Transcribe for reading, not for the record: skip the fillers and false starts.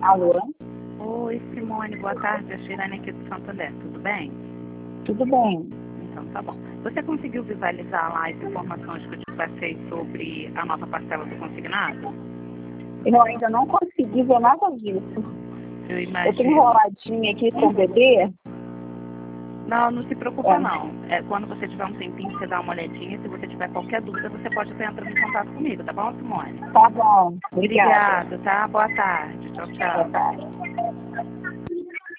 Alô? Oi, Simone, boa tarde. A Sheilane aqui do Santander, tudo bem? Tudo bem. Então, tá bom. Você conseguiu visualizar lá as informações que eu te passei sobre a nova parcela do consignado? Eu ainda não consegui ver nada disso. Eu Eu imagino. tô enroladinha aqui com o bebê. Não se preocupa não. Quando você tiver um tempinho, você dá uma olhadinha. Se você tiver qualquer dúvida, você pode estar entrando em contato comigo, tá bom, Simone? Tá bom. Obrigada. Obrigada, tá? Boa tarde. Tchau, tchau. Boa tarde.